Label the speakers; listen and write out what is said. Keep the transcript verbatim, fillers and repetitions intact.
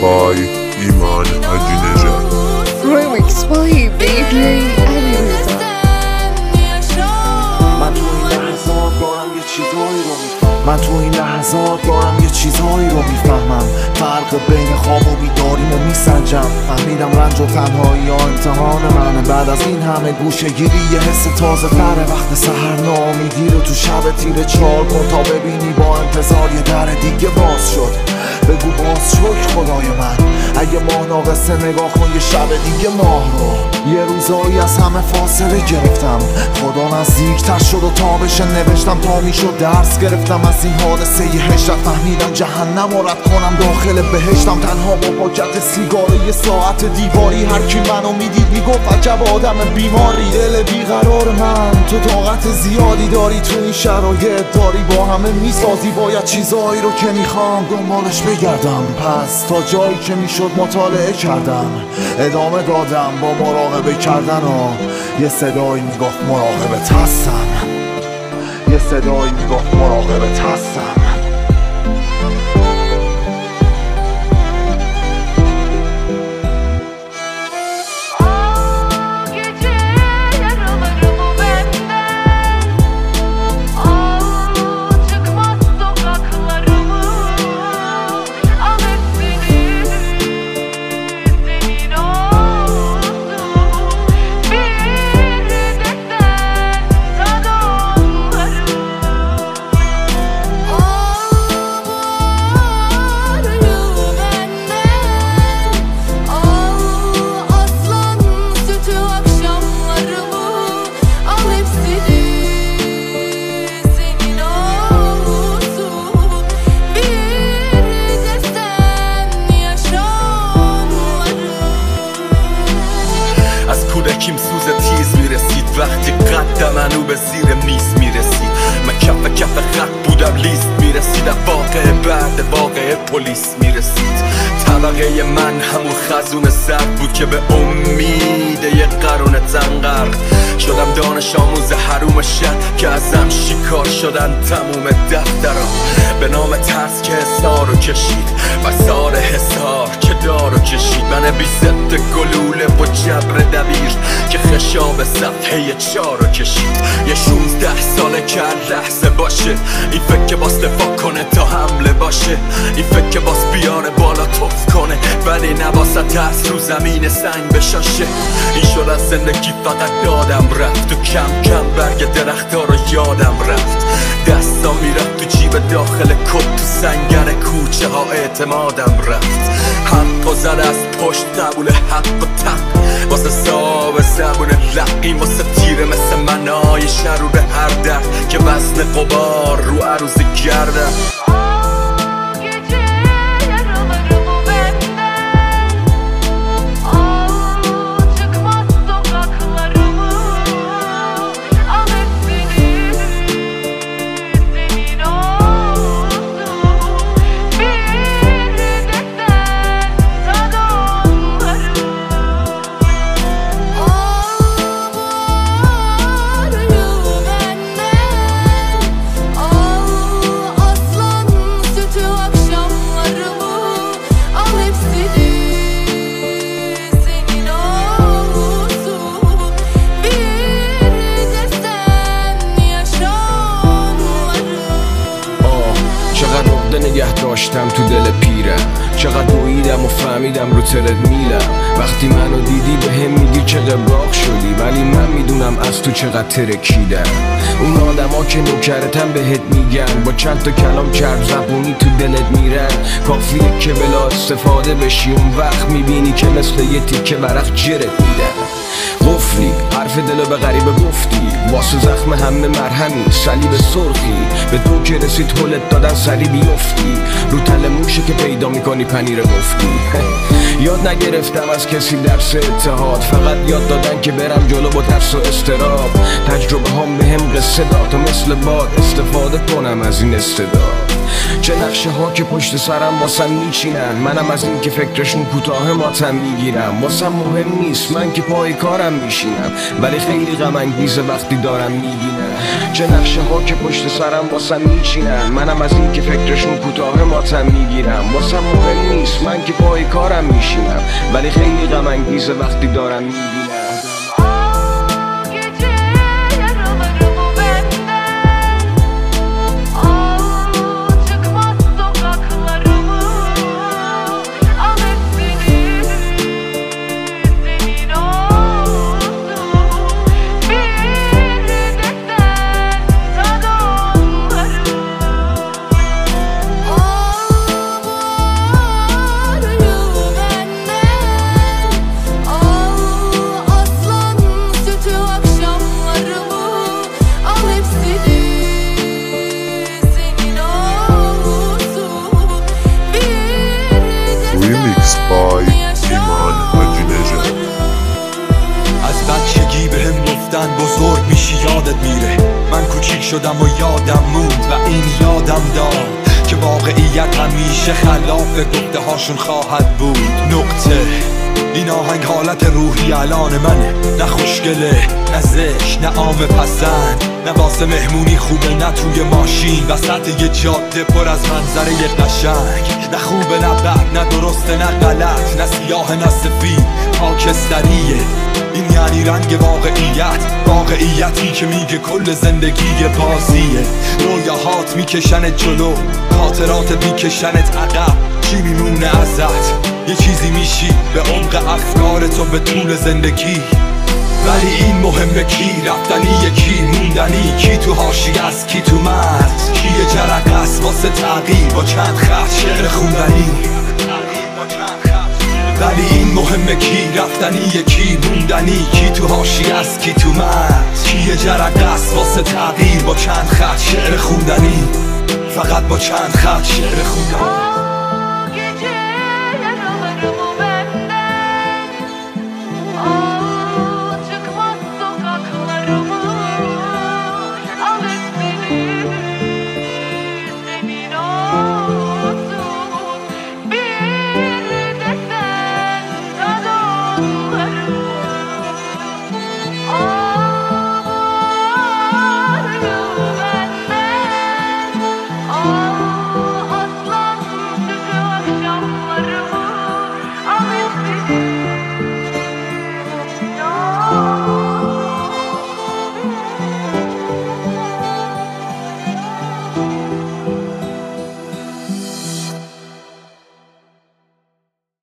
Speaker 1: by ایمان حاجی نژاد.
Speaker 2: Remix by بیبی علیرضا.
Speaker 3: من تو این لحظات دارم یه چیزایی رو میفهمم من تو این لحظات دارم یه چیزایی رو میفهمم فرق بین خواب و بیداریم و میسنجم. فهمیدم رنج و تنهایی ها امتحان منه. بعد از این همه گوشه گیری یه حس تازه تره. وقت سحر ناامیدی رو تو شب تیره چال کن تا ببینی با انتظار یه در دیگه باز شد. بگو باز شکر خدای من. اگه ماه ناقصه نگاه کن یه شب دیگه ماه رو. یه روزایی از همه فاصله گرفتم. خدا نزدیکتر شد و تابش نوشتم تا میشد درس گرفتم از این حادثه یه هجرت. فهمیدم جهنم رو رد کنم داخل بهشتم. تنها با پاکت سیگار یه ساعت دیواری. هر کی منو میدید میگفت عجب آدم بیماری. دل بیقرار من تو طاقت زیادی داری. تو این شرایط داری با همه میسازی. باید چیزایی رو که میخوام دنبالش بگردم. پس تا جایی که میشد مطالعه کردم. ادامه دادم با مراقبه کردن و یه صدایی میگفت مراقبت هستم. یه صدایی میگفت مراقبت هستم.
Speaker 4: کودکیم سوز تیز میرسید وقتی قد منو به زیر میز میرسید. من کف کف خط بودم لیست میرسید. واقع بعد واقع پلیس میرسید. طبقه من همون خزون سر بود که به امید یه قرون تنقر شدم دانش آموز حروم شهر که ازم شکار شدن تموم دفترها به نام ترس که حسار رو کشید و سار حسار که دارو کشید. من بی ضد گلوله و جبر دبیر که خشاب صفحه چار رو کشید. یه شونزده ساله که لحظه باشه این فکر که باز دفاع کنه تا حمله باشه. این فکر که باز بیاره بالا توف کنه ولی نباست از رو زمین سنگ بشاشه. این شد از زندگی فقط دادم رفت و کم کم برگ درختها رو یادم رفت. دستا میرفت تو جیب داخل کت تو سنگر کوچه ها اعتمادم رفت. حق و زد از پشت قبول حق و تق واسه صاحب زبون لقیم واسه تیره مثل منای شرور هر درد که وزن غبار رو عروض گردم.
Speaker 5: نگه داشتم تو دل پیرم. چقدر دویدم و فهمیدم رو ترد میلم. وقتی منو دیدی به هم میگی چه قبراق شدی ولی من میدونم از تو چقدر ترکیدم. اون آدم ها که نوکرتم بهت میگن با چند تا کلام چرب زبونی تو دلت میرن. کافیه که بلا استفاده بشی اون وقت میبینی که مثل یه تیکه ورق جرت میدن. قفلی حرف دلو به غریبه گفتی واسه زخم همه مرهمی صلیب سرخی. به تو که رسید حلت دادن سری بیفتی. رو تل موشه که پیدا میکنی پنیر گفتی. یاد نگرفتم از کسی درس اتحاد. فقط یاد دادن که برم جلو با ترس و استراب. تجربه هم به هم قصه داد تا مثل باد استفاده کنم از این استعداد. چه نقشه ها که پشت سرم واسم میچینن، منم از این که فکرشون کوتاه ماتم میگیرم. واسم مهم نیست من که پای کارم میشینم، ولی خیلی غم انگیزه وقتی دارم میبینم. چه نقشه ها که پشت سرم واسم میچینن، منم از این که فکرشون کوتاه ماتم میگیرم. واسم مهم نیست من که پای کارم میشینم، ولی خیلی غم انگیزه وقتی دارم میبینم.
Speaker 1: Remix by ایمان حاجی نژاد.
Speaker 4: از بچگی بهم گفتن بزرگ میشی یادت میره، من کوچیک شدم و یادم موند و این یادم داد که واقعیت همیشه خلاف گفته هاشون خواهد بود. نقطه این آهنگ حالت روحی الان منه، نه خوشگله نه زشت نه عام پسند، نه واسه مهمونی خوبه نه توی ماشین وسط یه جاده پر از منظره قشنگ، نه خوبه نه بد نه درسته نه غلط، نه سیاه نه سفید خاکستریه. این یعنی رنگ واقعیت، واقعیتی که میگه کل زندگی بازیه. رویاهات میکشنت جلو، خاطرات میکشنت عقب، چی میمونه ازت؟ یه چیزی میشی به عمق افکار تو به طول زندگی. ولی این مهمه کی رفتنی کی موندنی، کی تو حاشیه است کی تو مرز، کی یه جرقه است واسه تغییر با چند خط شعر خوندنی. ولی این مهمه کی رفتنی کی موندنی، کی تو حاشیه است کی تو مرز، کی یه جرقه است واسه تغییر با چند خط شعر خوندنی، فقط با چند خط شعر خوندنی.